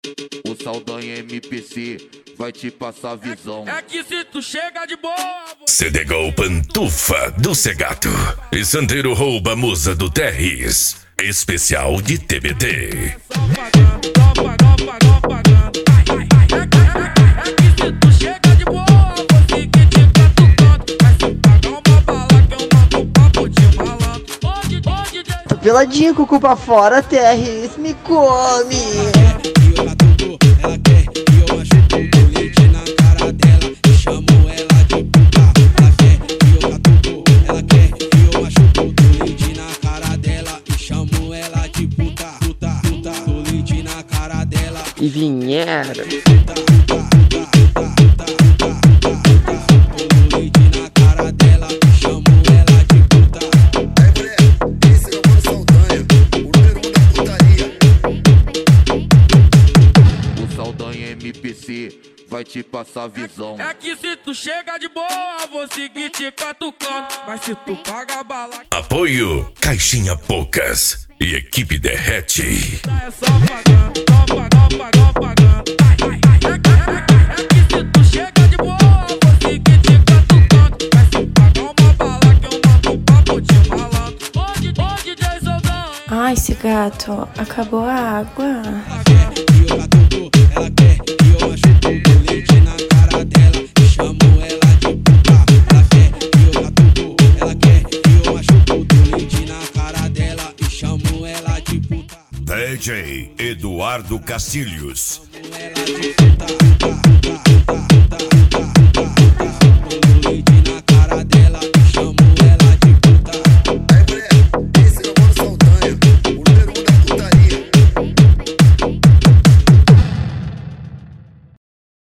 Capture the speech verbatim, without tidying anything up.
O Saldanha M P C vai te passar visão. É que se tu chega de boa, Cedegol Pantufa do Segato e Santeiro rouba musa do Terris. Especial de T B T. só pagando, só pagando, pagando, pagando. É que se tu chega de boa, vou seguir te catucando. Mas se pagar uma bala que eu mando um papo de malandro. Onde, onde, Tô peladinho com o cu pra fora, T R S me come. E eu catuco, ela quer, e eu machuco o leite na cara dela e chamo ela de puta. Ela quer, e eu catuco, ela quer, e eu machuco o leite na cara dela e chamo ela de puta, puta, puta. O leite na cara dela E vinheira. puta, puta, puta, puta, puta, puta. O leite na cara dela e chamo ela de puta. Aí mulher, esse é o mano Saldanha, o número um da putaria. O Saldanha M P C vai te passar visão. é que se tu chega de boa, vou seguir te catucando. Mas se tu paga bala, Apoio Caixinha Poucas e Equipe Derrete. é só pagando, só pagando, pagando, pagando. É que se tu chega de boa, vou seguir te catucando. Mas se pagar uma bala que eu mando um papo de malandro. Onde, onde, D J Saldanha? Ai, esse gato, acabou a água. Ela quer, e eu catuco, ela quer, e eu machuco o leite na cara dela e chamo ela de puta. Ela quer, e eu catuco, ela quer, e eu machuco o leite na cara dela e chamo ela de puta. D J Eduardo Castilhos. Chamo ela de puta, puta, puta, puta.